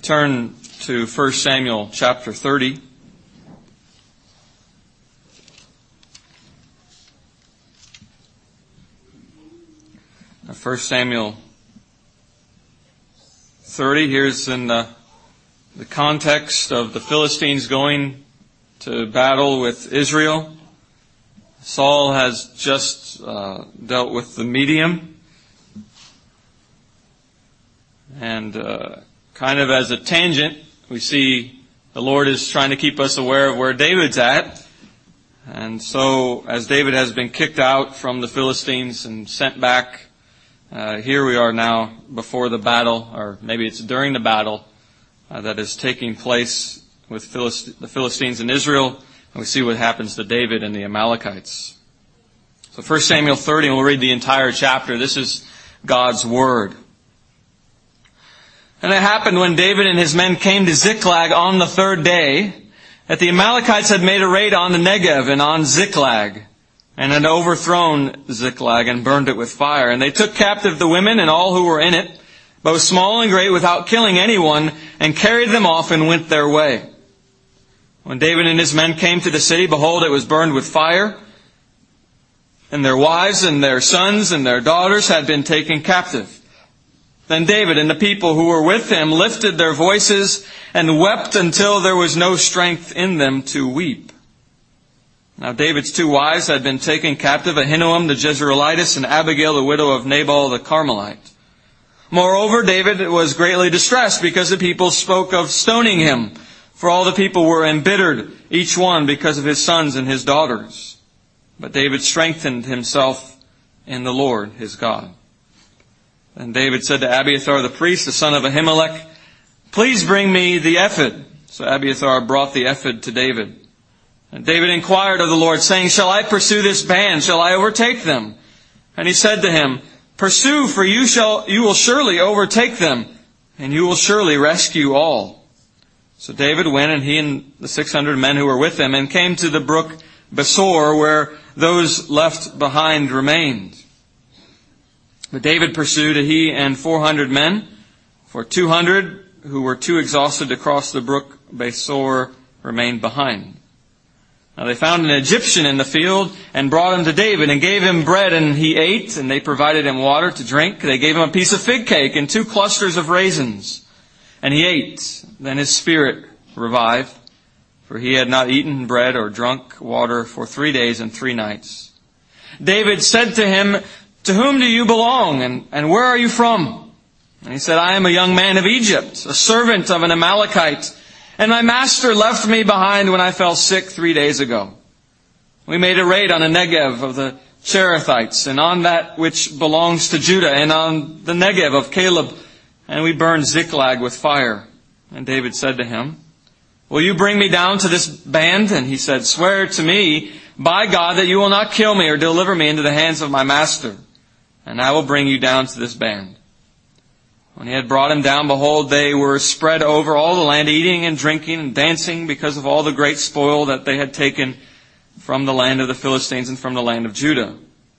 Turn to 1 Samuel chapter 30. Now, 1 Samuel 30, here's in the context of the Philistines going to battle with Israel. Saul has just dealt with the medium. And kind of as a tangent, we see the Lord is trying to keep us aware of where David's at. And so, as David has been kicked out from the Philistines and sent back, here we are now before the battle, or maybe it's during the battle that is taking place with the Philistines and Israel. And we see what happens to David and the Amalekites. So 1 Samuel 30, and we'll read the entire chapter. This is God's Word. And it happened when David and his men came to Ziklag on the third day, that the Amalekites had made a raid on the Negev and on Ziklag, and had overthrown Ziklag and burned it with fire. And they took captive the women and all who were in it, both small and great, without killing anyone, and carried them off and went their way. When David and his men came to the city, behold, it was burned with fire, and their wives and their sons and their daughters had been taken captive. Then David and the people who were with him lifted their voices and wept until there was no strength in them to weep. Now David's two wives had been taken captive, Ahinoam the Jezreelitess and Abigail the widow of Nabal the Carmelite. Moreover, David was greatly distressed because the people spoke of stoning him, for all the people were embittered, each one because of his sons and his daughters. But David strengthened himself in the Lord his God. And David said to Abiathar the priest, the son of Ahimelech, "Please bring me the ephod." So Abiathar brought the ephod to David. And David inquired of the Lord, saying, "Shall I pursue this band? Shall I overtake them?" And he said to him, "Pursue, for you will surely overtake them, and you will surely rescue all." So David went, and he and the 600 men who were with him, and came to the brook Besor, where those left behind remained. But David pursued, he and 400 men, for 200 who were too exhausted to cross the brook Besor remained behind. Now they found an Egyptian in the field and brought him to David and gave him bread, and he ate, and they provided him water to drink. They gave him a piece of fig cake and 2 clusters of raisins, and he ate. Then his spirit revived, for he had not eaten bread or drunk water for 3 days and 3 nights. David said to him, "To whom do you belong, and where are you from?" And he said, "I am a young man of Egypt, a servant of an Amalekite, and my master left me behind when I fell sick 3 days ago. We made a raid on the Negev of the Cherethites, and on that which belongs to Judah, and on the Negev of Caleb, and we burned Ziklag with fire." And David said to him, "Will you bring me down to this band?" And he said, "Swear to me by God that you will not kill me or deliver me into the hands of my master, and I will bring you down to this band." When he had brought him down, behold, they were spread over all the land, eating and drinking and dancing because of all the great spoil that they had taken from the land of the Philistines and from the land of Judah.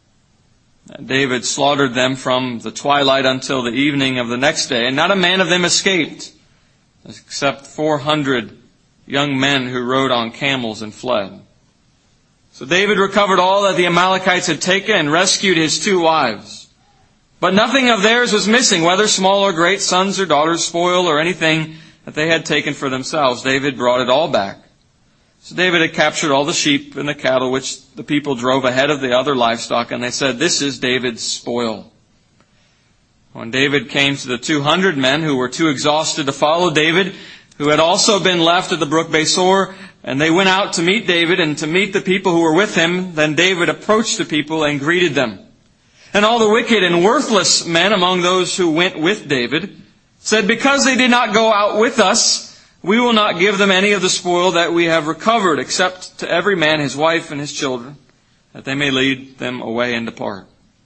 And David slaughtered them from the twilight until the evening of the next day, and not a man of them escaped, except 400 young men who rode on camels and fled. So David recovered all that the Amalekites had taken and rescued his 2 wives. But nothing of theirs was missing, whether small or great, sons or daughters, spoil or anything that they had taken for themselves. David brought it all back. So David had captured all the sheep and the cattle which the people drove ahead of the other livestock, and they said, "This is David's spoil." When David came to the 200 men who were too exhausted to follow David, who had also been left at the brook Besor, and they went out to meet David and to meet the people who were with him, then David approached the people and greeted them. And all the wicked and worthless men among those who went with David said, "Because they did not go out with us, we will not give them any of the spoil that we have recovered, except to every man his wife and his children, that they may lead them away and depart."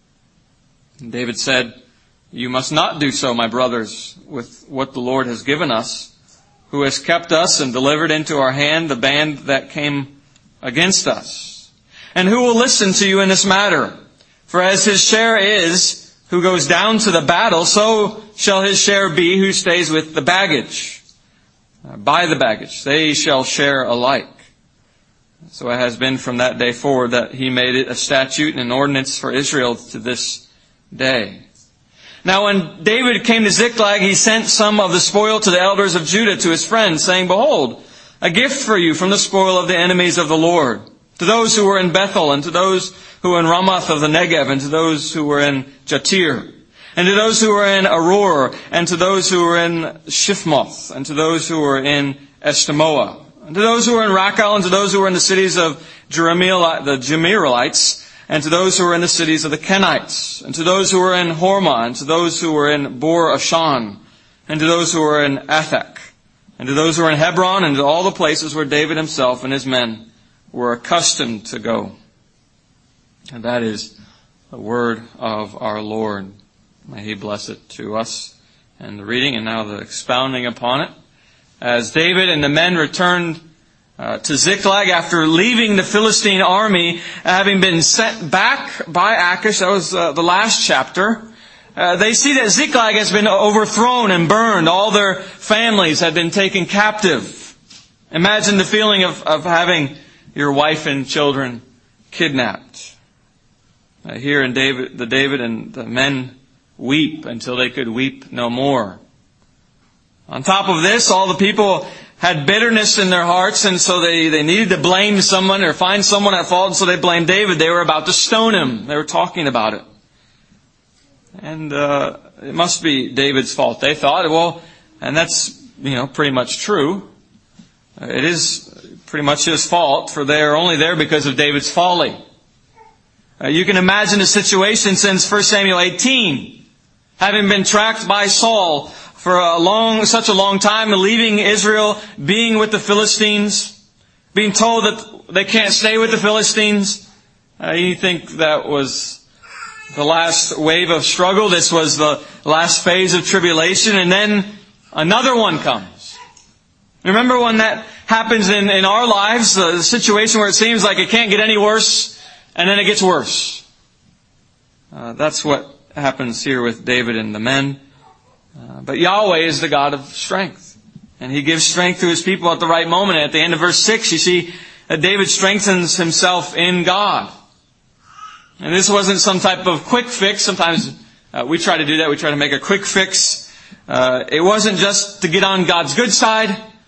And David said, "You must not do so, my brothers, with what the Lord has given us, who has kept us and delivered into our hand the band that came against us. And who will listen to you in this matter? For as his share is, who goes down to the battle, so shall his share be who stays with the baggage. by the baggage. They shall share alike. So it has been from that day forward that he made it a statute and an ordinance for Israel to this day. Now when David came to Ziklag, he sent some of the spoil to the elders of Judah to his friends, saying, Behold, a gift for you from the spoil of the enemies of the Lord, to those who were in Bethel, and to those who were in Ramoth of the Negev, and to those who were in Jatir, and to those who were in Aror, and to those who were in Shifmoth, and to those who were in Eshtemoa, and to those who were in Rakal, and to those who were in the cities of the Jemiralites, and to those who were in the cities of the Kenites, and to those who were in Hormah, and to those who were in Bor Ashan, and to those who were in Athak, and to those who were in Hebron, and to all the places where David himself and his men were accustomed to go. And that is the word of our Lord. May He bless it to us, and the reading and now the expounding upon it. As David and the men returned to Ziklag after leaving the Philistine army, having been sent back by Achish, that was the last chapter, they see that Ziklag has been overthrown and burned. All their families had been taken captive. Imagine the feeling of having your wife and children kidnapped. Here in David and the men weep until they could weep no more. On top of this, all the people had bitterness in their hearts, and so they needed to blame someone or find someone at fault, and so they blamed David. They were about to stone him. They were talking about it. And it must be David's fault. They thought, well, and that's, pretty much true. It is pretty much his fault, for they are only there because of David's folly. You can imagine the situation since 1 Samuel 18. Having been tracked by Saul for such a long time, leaving Israel, being with the Philistines, being told that they can't stay with the Philistines. You think that was the last wave of struggle. This was the last phase of tribulation. And then another one comes. Remember when that happens in our lives, the situation where it seems like it can't get any worse, and then it gets worse. That's what happens here with David and the men. But Yahweh is the God of strength. And He gives strength to His people at the right moment. At the end of verse 6, you see that David strengthens himself in God. And this wasn't some type of quick fix. Sometimes we try to do that. We try to make a quick fix. It wasn't just to get on God's good side,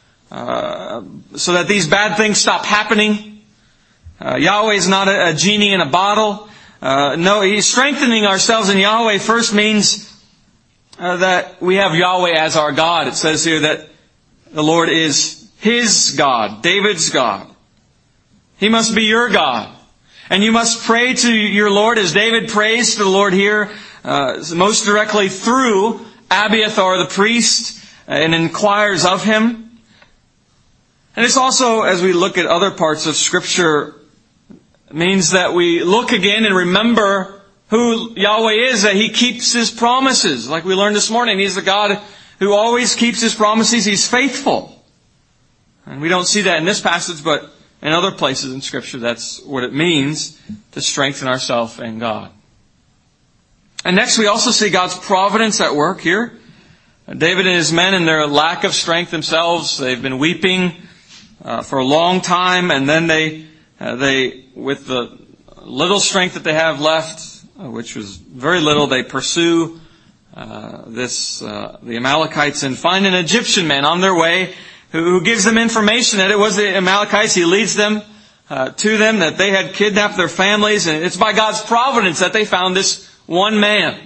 so that these bad things stop happening. Yahweh is not a genie in a bottle. No, He's strengthening ourselves in Yahweh first means that we have Yahweh as our God. It says here that the Lord is His God, David's God. He must be your God. And you must pray to your Lord as David prays to the Lord here, most directly through Abiathar the priest, and inquires of him. And it's also, as we look at other parts of Scripture, means that we look again and remember who Yahweh is, that He keeps His promises. Like we learned this morning, He's the God who always keeps His promises. He's faithful. And we don't see that in this passage, but in other places in Scripture, that's what it means to strengthen ourselves in God. And next we also see God's providence at work here. David and his men, in their lack of strength themselves, they've been weeping for a long time, and then they, with the little strength that they have left, which was very little, they pursue the Amalekites and find an Egyptian man on their way who gives them information that it was the Amalekites. He leads them to them, that they had kidnapped their families, and it's by God's providence that they found this one man.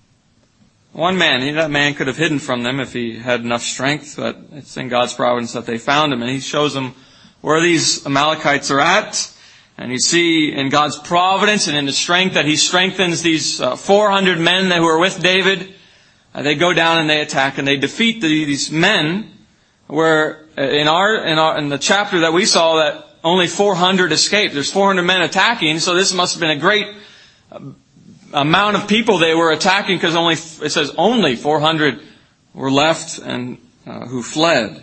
One man. That man could have hidden from them if he had enough strength, but it's in God's providence that they found him, and He shows them where these Amalekites are at. And you see in God's providence and in the strength that He strengthens these 400 men who are with David. They go down and they attack and they defeat these men. Where in the chapter that we saw that only 400 escaped. There's 400 men attacking, so this must have been a great amount of people they were attacking, because it says only 400 were left and who fled.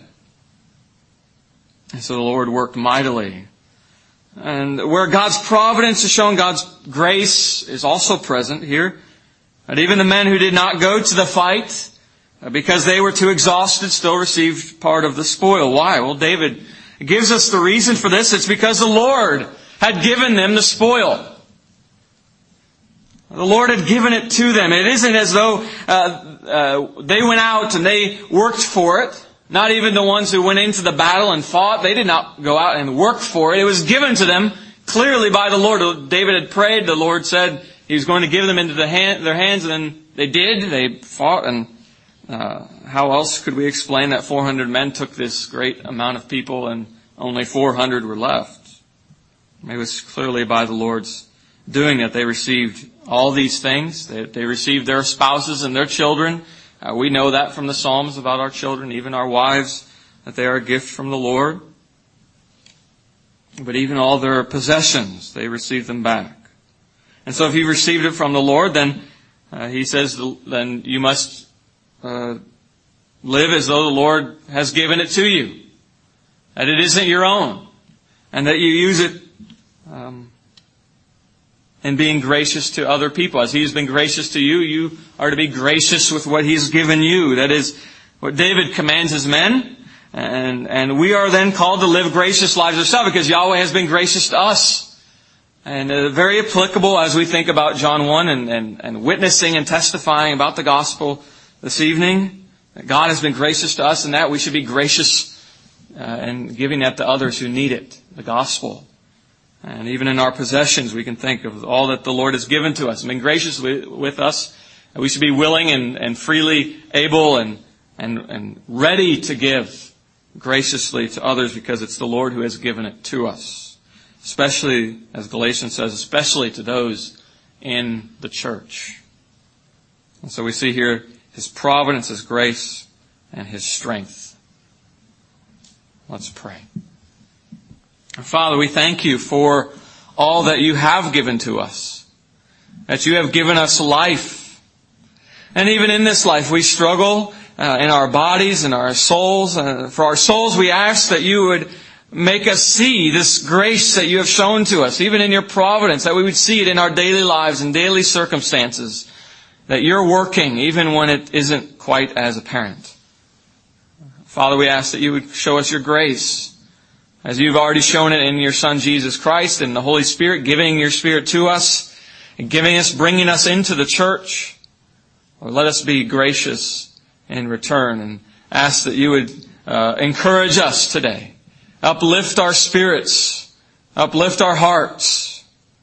And so the Lord worked mightily. And where God's providence is shown, God's grace is also present here. And even the men who did not go to the fight, because they were too exhausted, still received part of the spoil. Why? Well, David gives us the reason for this. It's because the Lord had given them the spoil. The Lord had given it to them. It isn't as though they went out and they worked for it. Not even the ones who went into the battle and fought. They did not go out and work for it. It was given to them clearly by the Lord. David had prayed. The Lord said He was going to give them into their hands, and then they did. They fought, and how else could we explain that 400 men took this great amount of people and only 400 were left? It was clearly by the Lord's doing that they received all these things. They received their spouses and their children. We know that from the Psalms about our children, even our wives, that they are a gift from the Lord. But even all their possessions, they received them back. And so if you received it from the Lord, then He says, then you must live as though the Lord has given it to you. That it isn't your own. And that you use it in being gracious to other people. As He has been gracious to you, you are to be gracious with what He's given you. That is what David commands His men. And we are then called to live gracious lives ourselves because Yahweh has been gracious to us. And very applicable as we think about John 1 and witnessing and testifying about the gospel this evening. That God has been gracious to us, and that we should be gracious in giving that to others who need it, the gospel. And even in our possessions, we can think of all that the Lord has given to us and been gracious with us. And we should be willing and freely able and ready to give graciously to others because it's the Lord who has given it to us. Especially, as Galatians says, especially to those in the church. And so we see here His providence, His grace, and His strength. Let's pray. Father, we thank You for all that You have given to us. That You have given us life. And even in this life we struggle in our bodies and our souls. For our souls we ask that You would make us see this grace that You have shown to us, even in Your providence, that we would see it in our daily lives and daily circumstances. That You're working even when it isn't quite as apparent. Father, we ask that You would show us Your grace, as You've already shown it in Your Son Jesus Christ and the Holy Spirit, giving Your Spirit to us and bringing us into the church. Or let us be gracious in return and ask that You would encourage us today. Uplift our spirits. Uplift our hearts.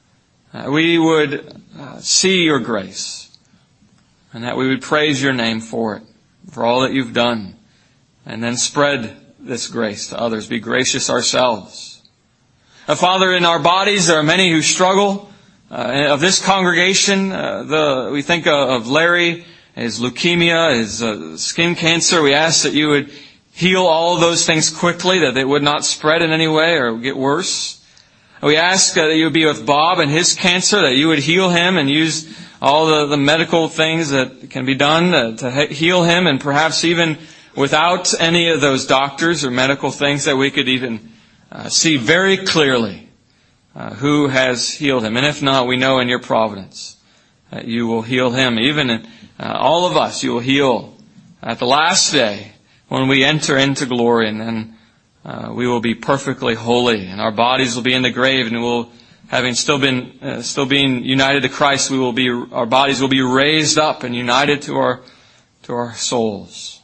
We would see Your grace. And that we would praise Your name for it. For all that You've done. And then spread this grace to others. Be gracious ourselves. Father, in our bodies there are many who struggle. Of this congregation, we think of Larry, his leukemia, his skin cancer. We ask that You would heal all of those things quickly, that they would not spread in any way or get worse. We ask that You would be with Bob and his cancer, that You would heal him and use all the medical things that can be done to heal him, and perhaps even without any of those doctors or medical things, that we could even see very clearly who has healed him. And if not, we know in Your providence that You will heal him. Even all of us, You will heal at the last day when we enter into glory, and then we will be perfectly holy, and our bodies will be in the grave, and we'll, having still being united to Christ, our bodies will be raised up and united to our souls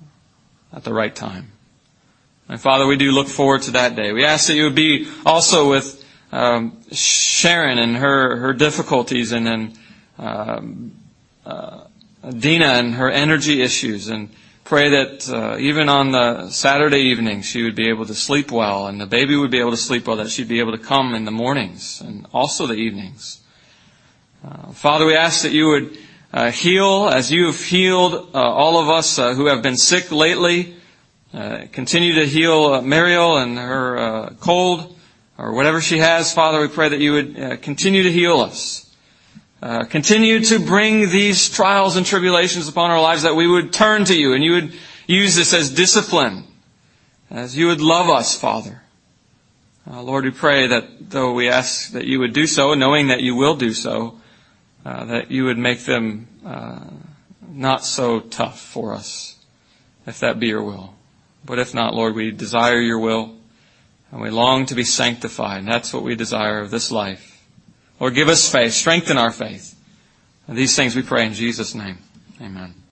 at the right time. And Father, we do look forward to that day. We ask that You would be also with Sharon and her difficulties, and then Dina and her energy issues, and pray that even on the Saturday evening she would be able to sleep well, and the baby would be able to sleep well, that she'd be able to come in the mornings and also the evenings. Father, we ask that You would heal as You have healed all of us who have been sick lately. Continue to heal Mariel and her cold or whatever she has. Father, we pray that You would continue to heal us. Continue to bring these trials and tribulations upon our lives, that we would turn to You and You would use this as discipline, as You would love us, Father. Lord, we pray that though we ask that You would do so, knowing that You will do so, that You would make them not so tough for us, if that be your will. But if not, Lord, we desire your will, and we long to be sanctified. And that's what we desire of this life. Lord, give us faith. Strengthen our faith. And these things we pray in Jesus' name. Amen.